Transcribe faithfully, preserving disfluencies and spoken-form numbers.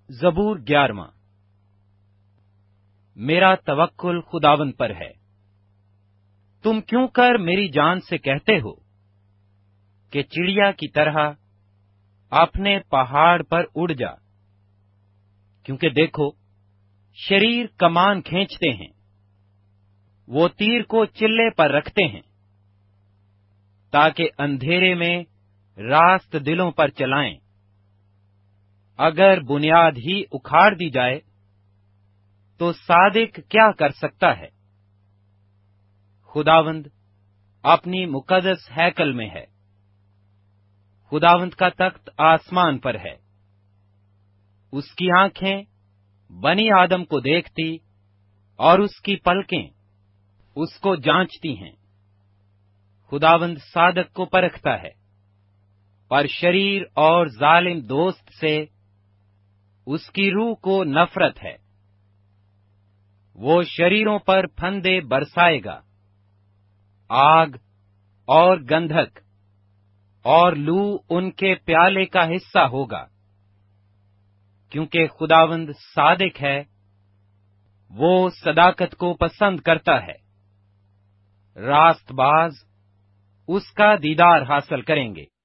زبور گیارہواں۔ میرا توکل خداوند پر ہے۔ تم کیوں کر میری جان سے کہتے ہو کہ چڑیا کی طرح اپنے پہاڑ پر اڑ جا، کیونکہ دیکھو شریر کمان کھینچتے ہیں، وہ تیر کو چلے پر رکھتے ہیں، تاکہ اندھیرے میں راست دلوں پر چلائیں۔ اگر بنیاد ہی اکھاڑ دی جائے تو صادق کیا کر سکتا ہے؟ خداوند اپنی مقدس ہیکل میں ہے، خداوند کا تخت آسمان پر ہے۔ اس کی آنکھیں بنی آدم کو دیکھتی اور اس کی پلکیں اس کو جانچتی ہیں۔ خداوند صادق کو پرکھتا ہے، اور شریر اور ظالم دوست سے اس کی روح کو نفرت ہے۔ وہ شریروں پر پھندے برسائے گا، آگ اور گندھک اور لو ان کے پیالے کا حصہ ہوگا، کیونکہ خداوند صادق ہے، وہ صداقت کو پسند کرتا ہے۔ راست باز اس کا دیدار حاصل کریں گے۔